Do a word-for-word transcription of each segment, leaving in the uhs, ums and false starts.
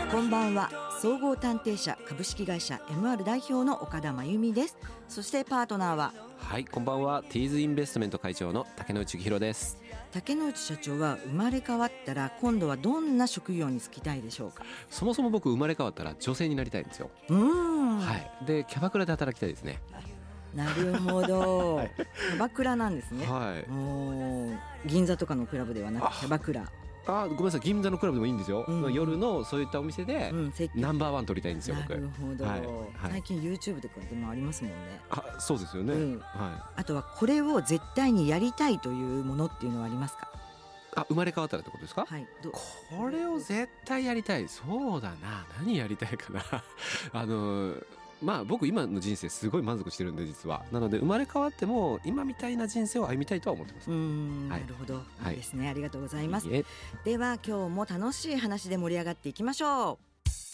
こんばんは。総合探偵社株式会社 エムアール 代表の岡田真由美です。そしてパートナーは、 はい、こんばんは。ティーズインベストメント会長の竹野内幸宏です。 竹野内社長は生まれ変わったら今度はどんな職業に就きたいでしょうか？ そもそも僕生まれ変わったら女性になりたいんですよ。 うーん、 はい、でキャバクラで働きたいですね。 なるほど、 はい、 キャバクラなんですね。 はい、 お銀座とかのクラブではなくキャバクラ。 あ、ごめんなさい、銀座のクラブでもいいんですよ、うん、夜のそういったお店でナンバーワン取りたいんですよ、僕。 なるほど、 はいはい、 最近 YouTube とかでもありますもんね。 あ、そうですよね、うん、 はい、あとはこれを絶対にやりたいというものっていうのはありますか？ あ、生まれ変わったらってことですか？ はい、 これを絶対やりたい。そうだな、何やりたいかなあのまあ僕今の人生すごい満足してるんで、実は。なので生まれ変わっても今みたいな人生を歩みたいとは思ってます。 うーん、はい、なるほど、いいですね、ありがとうございます。では今日も楽しい話で盛り上がっていきましょう。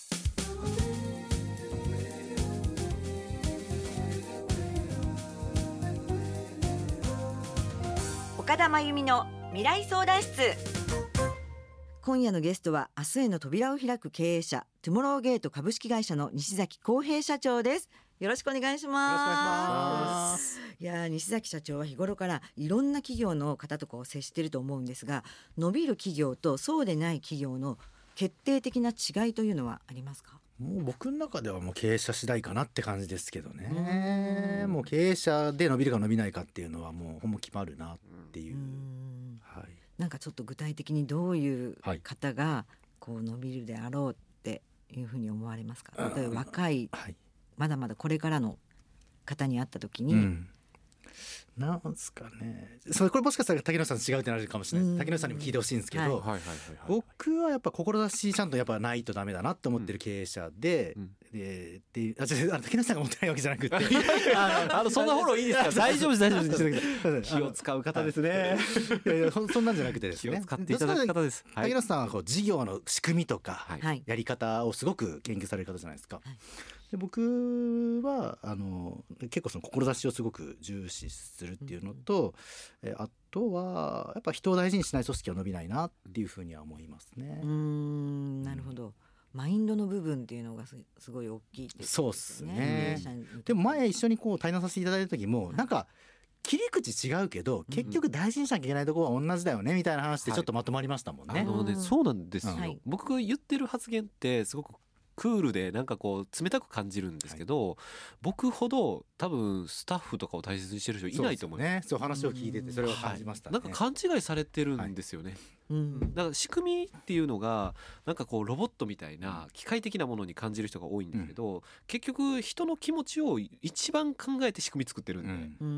岡田真由美の未来相談室。今夜のゲストは明日への扉を開く経営者、トゥモローゲート株式会社の西崎康平社長です。よろしくお願いします。いや、西崎社長は日頃からいろんな企業の方とこう接していると思うんですが、伸びる企業とそうでない企業の決定的な違いというのはありますか？ もう僕の中ではもう経営者次第かなって感じですけどね。もう経営者で伸びるか伸びないかっていうのはもうほんま決まるなっていう。うーん、はい、なんかちょっと具体的にどういう方がこう伸びるであろうっていうふうに思われますか？例えば若い、はい、まだまだこれからの方に会った時に、うん、 なんすかね、それこれもしかしたら竹野さん違うってなるかもしれない、うん、竹野さんにも聞いてほしいんですけど、僕はやっぱ志ちゃんとやっぱないとダメだなって思ってる経営者で、うん、でであじゃあ竹野さんが持ってないわけじゃなくてあのそんなフォローいいですか？大丈夫です大丈夫です気を使う方ですね。 いやいやそんなんじゃなくてですね、 気を使っていただく方です。 竹野さんはこう事業の仕組みとか、はい、やり方をすごく研究される方じゃないですか。はい、で僕はあの結構その志をすごく重視するっていうのと、うん、えあとはやっぱ人を大事にしない組織は伸びないなっていうふうには思いますね。 うーん、なるほど。マインドの部分っていうのが す, すごい大きいですね。 そうですね。でも前一緒にこう対談させていただいた時も、はい、なんか切り口違うけど結局大事にしなきゃいけないところは同じだよねみたいな話でちょっとまとまりましたもんね。はい、 あのね、そうなんですよ、はい、僕が言ってる発言ってすごくクールでなんかこう冷たく感じるんですけど、はい、僕ほど多分スタッフとかを大切にしてる人いないと思う。 そうですね。そう話を聞いててそれを感じましたね。 はい、なんか勘違いされてるんですよね。はい、うん、だから仕組みっていうのがなんかこうロボットみたいな機械的なものに感じる人が多いんですけど、うん、結局人の気持ちを一番考えて仕組み作ってるんで、うん、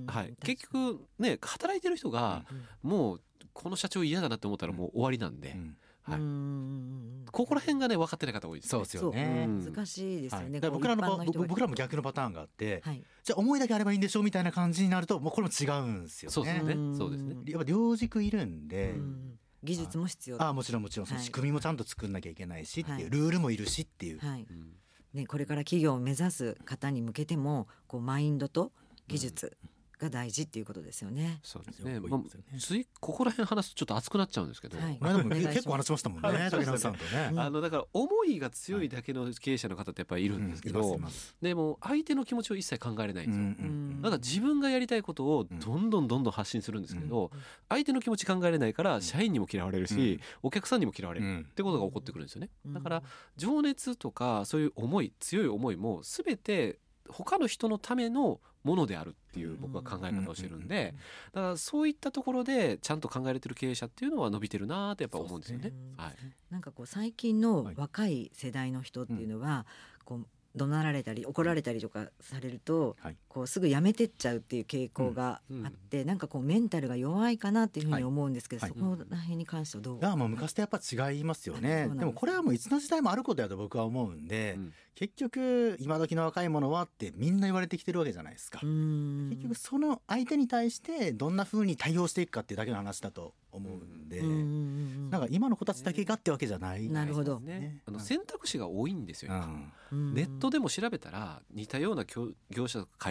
はい、結局ね働いてる人がもうこの社長嫌だなって思ったらもう終わりなんで、うん、はい、うーん、ここら辺がね分かってない方多いですね。 そうですよね。 難しいですよね。 はい、僕らの僕らも逆のパターンがあって、はい、じゃあ思いだけあればいいんでしょみたいな感じになるともうこれも違うんですよね。 そうですね。そうですね。 やっぱ両軸いるんで、うん、 技術も必要だ。 ああもちろんもちろん、はい、仕組みもちゃんと作んなきゃいけないしっていう、はい、ルールもいるしっていう、はい、うんね、これから企業を目指す方に向けてもこうマインドと技術、うんが大事っていうことですよね。 そうですね。まあ、ついここら辺話すとちょっと熱くなっちゃうんですけど、はい、 まあ、でも結構話しましたもんね。竹野さんとね。 あのだから思いが強いだけの経営者の方ってやっぱりいるんですけど、うん、でも相手の気持ちを一切考えれないんですよ。うんうん、だから自分がやりたいことをどんどんどんどん発信するんですけど、うん、相手の気持ち考えれないから社員にも嫌われるし、うん、お客さんにも嫌われるってことが起こってくるんですよね。だから情熱とかそういう思い、強い思いも全て他の人のためのものであるっていう僕は考え方をしてるんで、だからそういったところでちゃんと考えれてる経営者っていうのは伸びてるなってやっぱ思うんですよね。はい、 なんかこう最近の若い世代の人っていうのはこう怒鳴られたり怒られたりとかされると、はい、こうすぐやめてっちゃうっていう傾向があって、うん、なんかこうメンタルが弱いかなっていうふうに思うんですけど、はい、そこら辺に関してはどう？ いや、まあ昔とやっぱ違いますよね。でもこれはもういつの時代もあることだと僕は思うんで、うん、結局今時の若い者はってみんな言われてきてるわけじゃないですか。結局その相手に対してどんな風に対応していくかっていうだけの話だと思うんで、うん、なんか今の子たちだけがってわけじゃない、ね、 なるほど、 ね、あの選択肢が多いんですよ、うん、ネットでも調べたら似たような業者会社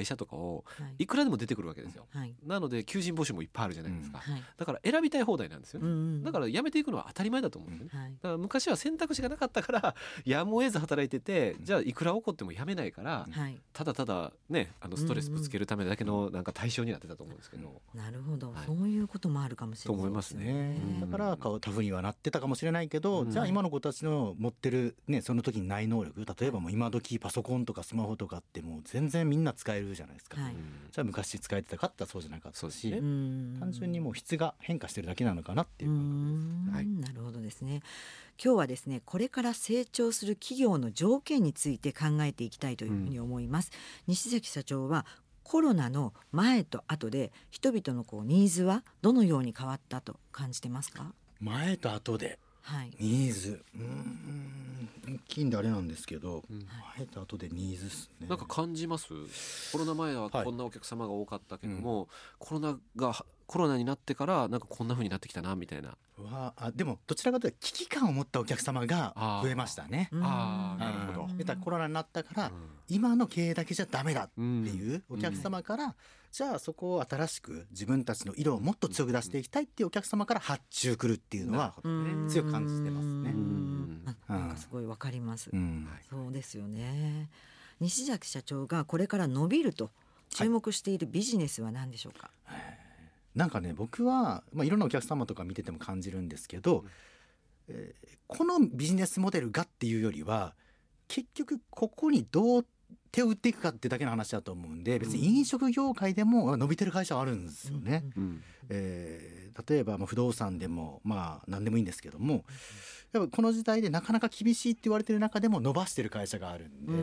社とかをいくらでも出てくるわけですよ、はい、なので求人募集もいっぱいあるじゃないですか、うん、だから選びたい放題なんですよね、うんうん、だから辞めていくのは当たり前だと思うんですよね、はい、だから昔は選択肢がなかったからやむを得ず働いてて、じゃあいくら起こっても辞めないから、はい、ただただねあのストレスぶつけるためだけのなんか対象になってたと思うんですけど、 うんうん、なるほど、はい、そういうこともあるかもしれないと思いますね、 うん、だからタフにはなってたかもしれないけど、うん、じゃあ今の子たちの持ってる、ね、その時にない能力、例えばもう今時パソコンとかスマホとかってもう全然みんな使えるじゃないですか、はい、じゃあ昔使えてたかってそうじゃなかったし、ね、単純にもう質が変化してるだけなのかなっていう感覚です、はい、 なるほどですね。今日はですねこれから成長する企業の条件について考えていきたいというふうに思います、うん、西崎社長はコロナの前と後で人々のこうニーズはどのように変わったと感じてますか？ 前と後でニーズ、はい、うーん大きいんであれなんですけど、うん、前と後でニーズですね。 なんか感じます？コロナ前はこんなお客様が多かったけども、はい、うん、コロナがコロナになってからなんかこんな風になってきたなみたいな。 わあ、でもどちらかというと危機感を持ったお客様が増えましたね。 ああ、なるほど。 出たコロナになったから、うん、今の経営だけじゃダメだっていうお客様から、うん、じゃあそこを新しく自分たちの色をもっと強く出していきたいっていうお客様から発注来るっていうのは強く感じてますね。うん、 なんかすごいわかります、うん、そうですよね。西崎社長がこれから伸びると注目しているビジネスは何でしょうか？はい、 なんかね僕は、まあ、いろんなお客様とか見てても感じるんですけど、えー、このビジネスモデルがっていうよりは結局ここにどう手を打っていくかってだけの話だと思うんで、別に飲食業界でも伸びてる会社はあるんですよね、うん、えー、例えばまあ不動産でもまあ何でもいいんですけども、やっぱこの時代でなかなか厳しいって言われてる中でも伸ばしてる会社があるんで、うん、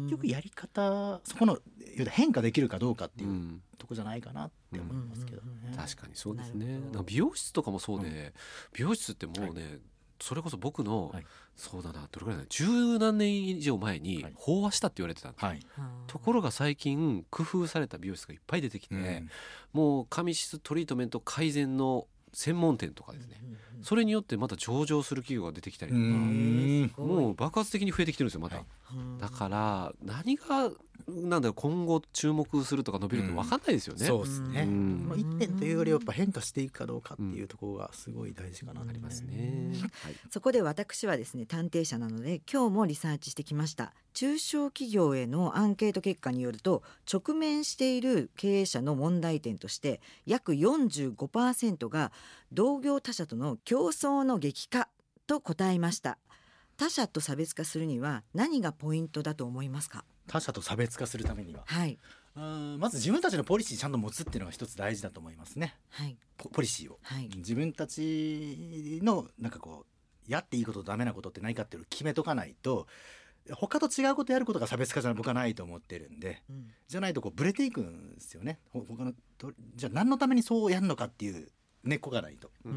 結局やり方そこの変化できるかどうかっていう、うん、とこじゃないかなって思いますけどね、 うん、確かにそうですね。なんか美容室とかもそうで、うん、美容室ってもうね、はい、それこそ僕の、はい、そうだなどれくらいだ十何年以上前に飽和したって言われてたんです、はい、ところが最近工夫された美容室がいっぱい出てきて、うん、もう髪質トリートメント改善の専門店とかですね、うんうんうん、それによってまた上場する企業が出てきたりとか、もう爆発的に増えてきてるんですよまた、はい、だから何がなんだろう今後注目するとか伸びるって分かんないですよね、うん、 そうですね、うん、このいってんというよりやっぱ変化していくかどうかっていうところがすごい大事かなと、うん、ありますね、 はい、そこで私はですね探偵社なので今日もリサーチしてきました。中小企業へのアンケート結果によると直面している経営者の問題点として約 よんじゅうごパーセント が同業他社との競争の激化と答えました。他社と差別化するには何がポイントだと思いますか？ 他社と差別化するためには、 はい、 うーんまず自分たちのポリシーちゃんと持つっていうのが一つ大事だと思いますね、はい、ポ, ポリシーを、はい、自分たちのなんかこうやっていいこととダメなことって何かっていうのを決めとかないと他と違うことやることが差別化じゃ僕はないと思ってるんで、うん、じゃないとこうブレていくんですよね。他のじゃあ何のためにそうやるのかっていう根っこがないと、うん、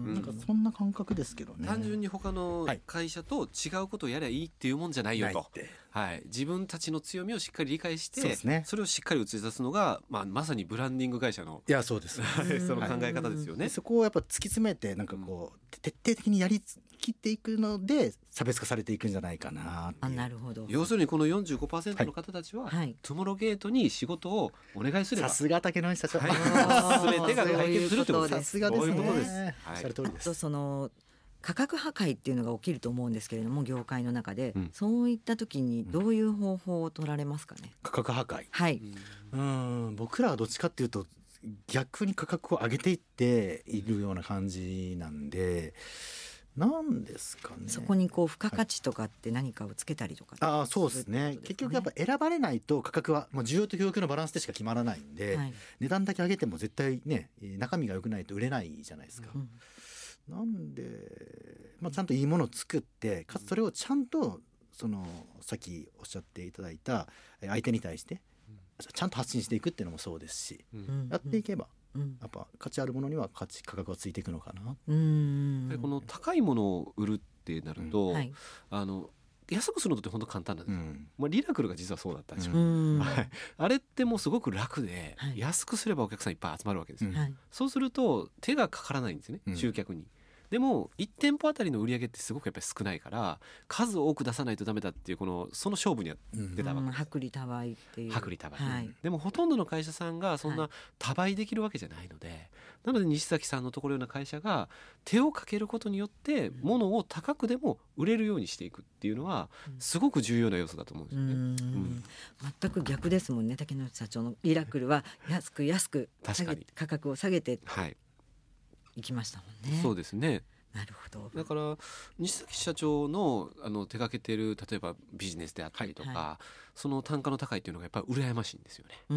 なんかそんな感覚ですけどね。 単純に他の会社と違うことをやればいいっていうもんじゃないよと、はい、自分たちの強みをしっかり理解して そ,、ね、それをしっかり映し出すのが、まあ、まさにブランディング会社のいやそうですその考え方ですよね、 はい、そこをやっぱ突き詰めてなんかこう、うん、徹底的にやり切っていくので差別化されていくんじゃないかなっていう。 あ、なるほど。 要するにこの よんじゅうごパーセント の方たちは、はい、トゥモローゲートに仕事をお願いすればさすが竹野内社長、 はい、全てが解決するということです。 さすがですね。そういうことです、 はい、 おっしゃる通りです。 あとその価格破壊っていうのが起きると思うんですけれども業界の中で、うん、そういった時にどういう方法を取られますかね？ 価格破壊、 はい、 うん、僕らはどっちかっていうと逆に価格を上げていっているような感じなんで、なんですかね。 そこにこう付加価値とかって何かをつけたりとか、 はい、あそうですね。結局やっぱ選ばれないと価格は、まあ、需要と供給のバランスでしか決まらないんで、はい、値段だけ上げても絶対ね中身が良くないと売れないじゃないですか、うん、なんで、まあ、ちゃんといいものを作ってかつそれをちゃんとそのさっきおっしゃっていただいた相手に対してちゃんと発信していくっていうのもそうですし、うん、やっていけばやっぱ価値あるものには価値価格がついていくのかな。 うーんこの高いものを売るってなると、うんはい、あの安くするのって本当簡単なんですよ、うんまあ、リラクルが実はそうだったんですよ、うんはい、あれってもうすごく楽で、はい、安くすればお客さんいっぱい集まるわけですよ、うん、そうすると手がかからないんですね、うん、集客に。 でもいち店舗あたりの売り上げってすごくやっぱり少ないから数を多く出さないとダメだっていうこのその勝負には出たわけです、 薄利多売っていう薄利多売、 はい、 でもほとんどの会社さんがそんな多売できるわけじゃないので、はい、なので西崎さんのところような会社が手をかけることによって物を高くでも売れるようにしていくっていうのはすごく重要な要素だと思うんですよね、うんうん、 全く逆ですもんね。竹野内社長のミラクルは安く安く下げ価格を下げていきましたもんね、 はい、そうですね。 なるほど。 だから西崎社長 の, あの手掛けている例えばビジネスであったりとか、はい、その単価の高いっていうのがやっぱり羨ましいんですよね。 うん。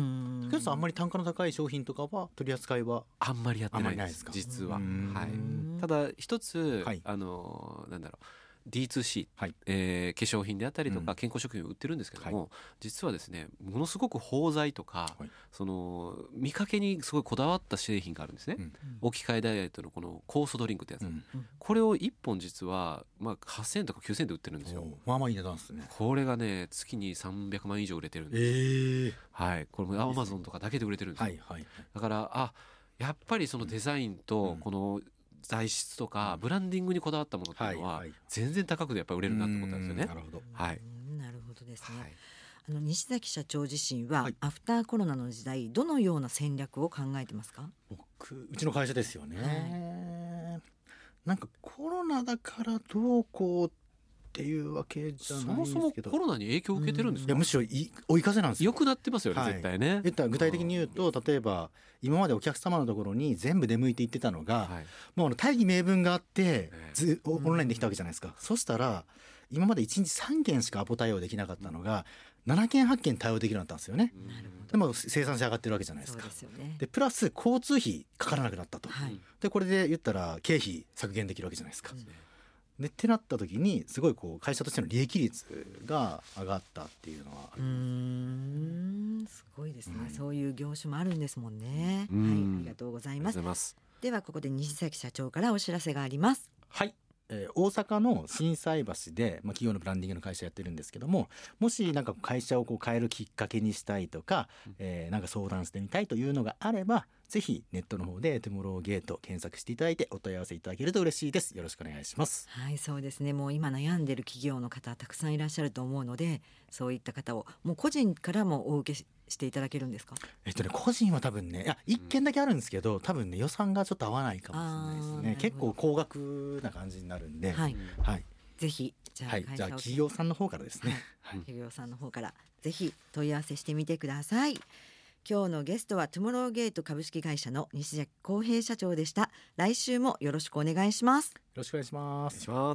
竹内さんあんまり単価の高い商品とかは取り扱いはあんまりやってないです実は、はい、ただ一つ、はい、あのなんだろうディーツーシー、はいえー、化粧品であったりとか健康食品を売ってるんですけども、うん、実はですねものすごく包材とか、はい、その見かけにすごいこだわった製品があるんですね、うん、置き換えダイエットのこの酵素ドリンクってやつ、うん、これをいっぽん実は、まあ、はっせんえんとかきゅうせんえんで売ってるんですよ。まあまあいい値段ですね。 これがね月にさんびゃくまん以上売れてるんです、えーはい、これもアマゾンとかだけで売れてるんですよ、はいはい、だからあやっぱりそのデザインとこの材質とかブランディングにこだわったものっていうのは全然高くでやっぱ売れるなと思ったんですよね。 なるほど、 はい、なるほどですね、はい、あの西崎社長自身は、はい、アフターコロナの時代どのような戦略を考えてますか？ 僕うちの会社ですよね、はい、なんかコロナだからどうこうっていうわけじゃないんですけど、 そもそもコロナに影響を受けてるんですか？ いやむしろい追い風なんですよ。 良くなってますよね、はい、絶対ね。 言ったら具体的に言うと例えば今までお客様のところに全部出向いていってたのが、はい、もう大義名分があってずオンラインできたわけじゃないですか、うん、そしたら今までいちにちさんけんしかアポ対応できなかったのがななけんはっけん対応できるようになったんですよね、うん、でも生産性上がってるわけじゃないですか。そうですよね。でプラス交通費かからなくなったと、はい、でこれで言ったら経費削減できるわけじゃないですか、うんでってなった時にすごいこう会社としての利益率が上がったっていうのはある。うーんすごいですね、うん、そういう業種もあるんですもんね、はい、ありがとうございます。ますではここで西崎社長からお知らせがあります。 はい、えー、大阪の心斎橋で、まあ、企業のブランディングの会社やってるんですけども、もしなんか会社をこう変えるきっかけにしたいとか、うんえー、なんか相談してみたいというのがあればぜひネットの方でトゥモローゲート検索していただいてお問い合わせいただけると嬉しいです。よろしくお願いします。 はい、そうですね。もう今悩んでる企業の方たくさんいらっしゃると思うので、そういった方をもう個人からもお受けししていただけるんですか？ えっとね個人は多分ねいやいっけんだけあるんですけど、うん、多分ね予算がちょっと合わないかもしれないですね。結構高額な感じになるんで、はいはい、 ぜひじゃあ、 はい、じゃあ企業さんの方からですね、 はい、企業さんの方からぜひ問い合わせしてみてください。今日のゲストはトゥモローゲート株式会社の西崎康平社長でした。来週もよろしくお願いします。よろしくお願いします。 お願いします。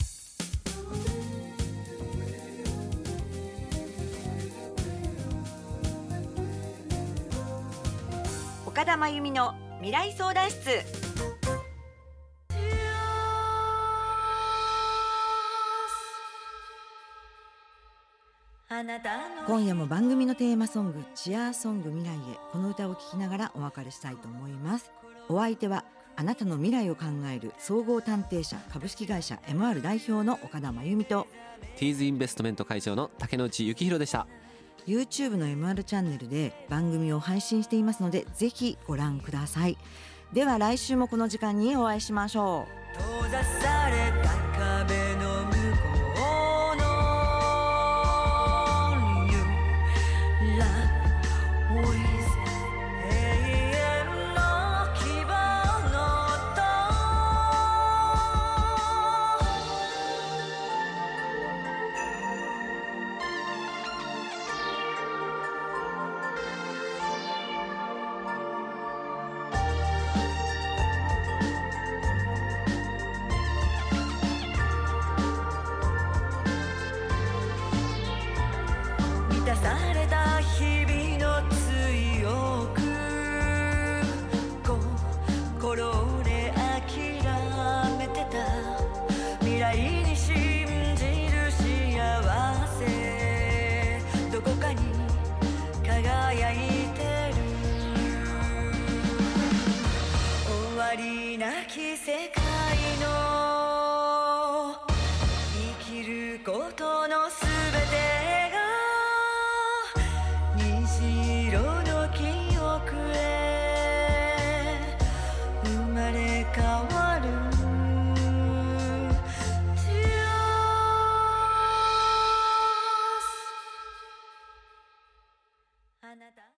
岡田真由美の未来相談室。今夜も番組のテーマソングチアーソング未来へ、この歌を聴きながらお別れしたいと思います。お相手はあなたの未来を考える総合探偵社株式会社 エムアール 代表の岡田真由美とティーズインベストメント会長の竹野内幸宏でした。 YouTube の エムアール チャンネルで番組を配信していますのでぜひご覧ください。では来週もこの時間にお会いしましょう。閉ざされた壁の向こうのなき世界の生きることのすべてが虹色の記憶へ生まれ変わるなた